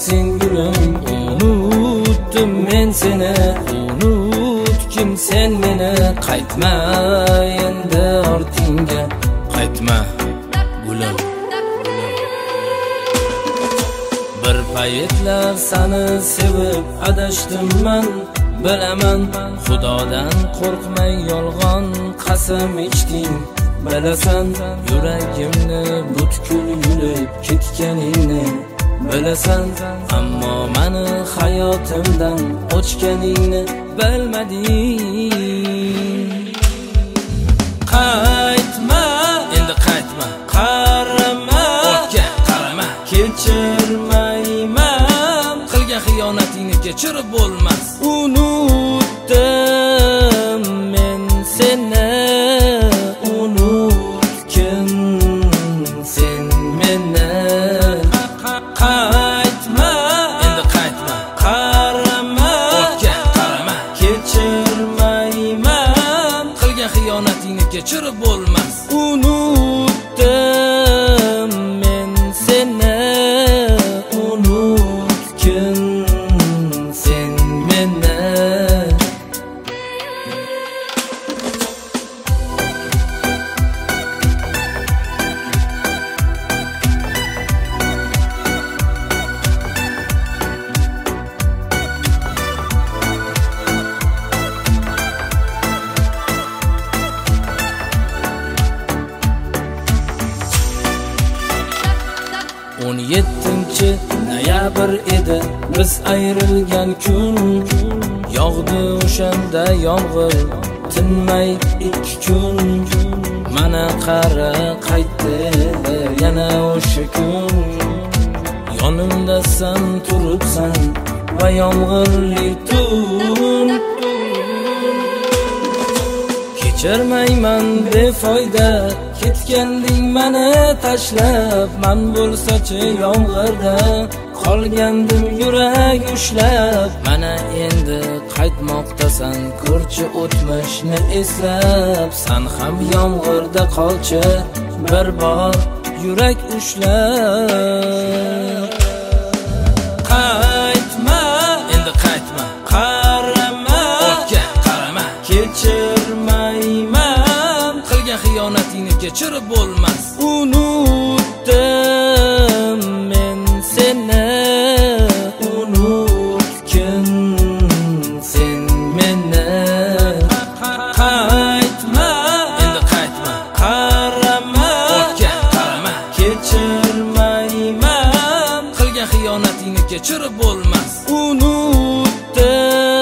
sen gulim. Unutdim men seni, unutgin sen meni. Qaytma endi ortingga, qaytma gulim. Bir paytlar seni sevib adashdim men, bilaman. Xudodan qo'rqmay yolg'on qasam ichding, bilasan. Yuragimni butkul yulib ketganingni bilasan. Ammo meni hayotimdan o'chganingni bilmading. Qaytma endi, qaytma, qarama ortga, qarama. Kechirmayman qilgan xiyonatingni, kechirib bo'lmas. Unutdim men seni, unutgin sen meni. Qaytma endi, qaytma, qarama ortga, qarama. Kechirmayman qilgan xiyonatingni, kechirib bo'lmas. Unutdim men seni, unutgin sen meni. On 7 noyabr edi biz ayrilgan kun. Yog'di o'shanda yomg'ir tinmay 2 kun. Mana qara qaytdi yana o'sha kun. Yonimdasan turibsan va yomg'irli tun. Kechirmayman befoyda ketganding meni tashlab. Men bo'lsa-chi yomg'irda qolgandim yurak ushlab. Mana endi qaytmoqdasan ko'rchi o'tmishni eslab. Sen ham yomg'irda qolchi bir bor yurak ushlab. Qaytma endi, qaytma, qarama ortga, qarama. Kechirmayman qilgan xiyonatingni, kechirib bo'lmas. Unutdim men seni, unutgin sen meni. Qaytma endi, qaytma, qarama ortga, qarama. Kechirmayman qilgan xiyonatingni, kechirib bo'lmas. Unutdim